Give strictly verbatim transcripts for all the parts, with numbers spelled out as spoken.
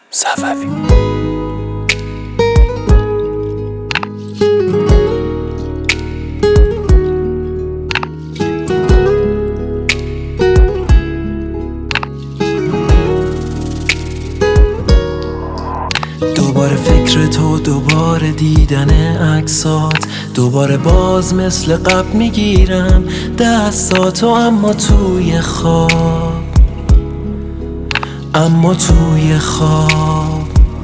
صفوی. دوباره فکر تو، دوباره دیدن عکسات، دوباره باز مثل قبل میگیرم دستاتو، اما توی خواب، اما توی خواب.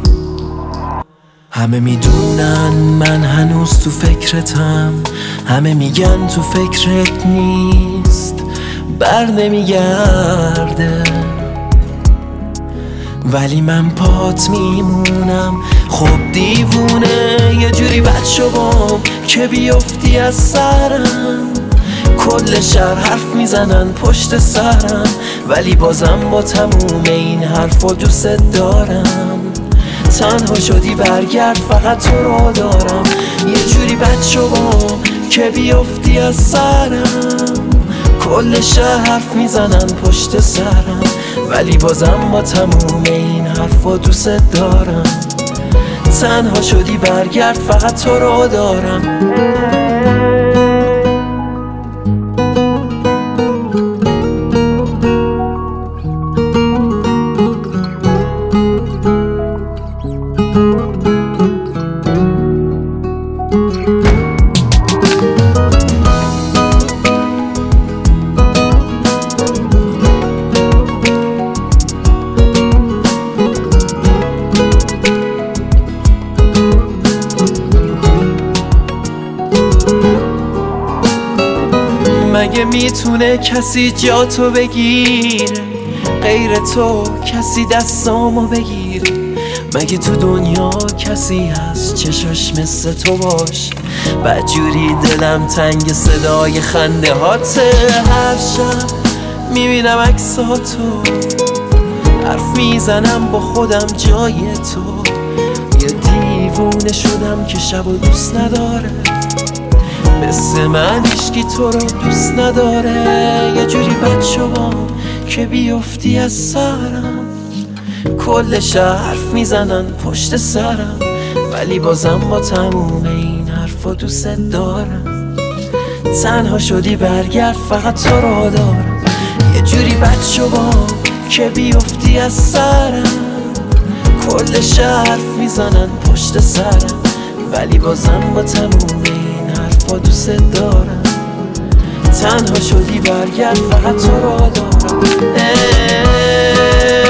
همه میدونن من هنوز تو فکرتم، همه میگن تو فکرت نیست، بر نمیگرده، ولی من پات میمونم. خب دیوونه یه جوری بد شدم که بیفتی از سرم، کل شهر حرف میزنن پشت سرم، ولی بازم با تموم این حرفا دوست دارم. تنها شدی برگرد فقط تو را دارم، یه جوری بد شدم که بیفتی از سرم، کل شهر حرف میزنن پشت سرم، ولی بازم با تموم این حرفا دوست دارم. تنها شدی برگرد فقط تو را دارم. مگه میتونه کسی جاتو بگیره غیر تو؟ کسی دستامو بگیره؟ مگه تو دنیا کسی هست چشاش مثل تو باش؟ بدجوری دلم تنگ صدای خنده هاته، هر شب میبینم عکساتو، حرف میزنم با خودم جای تو. یه دیوونه شدم که شبو دوست نداره، مثل من هیچکی تو رو دوست نداره. یه جوری بد شدم که بیفتی از سرم، کل شهر حرف میزنن پشت سرم، ولی بازم با تموم این حرفا دوست دارم. تنها شدی برگرد فقط تو را دارم، یه جوری بد شدم که بیفتی از سرم، کل شهر حرف میزنن پشت سرم، ولی بازم با تموم با دوست دارم. تنها شدی برگرد فقط تو را دارم.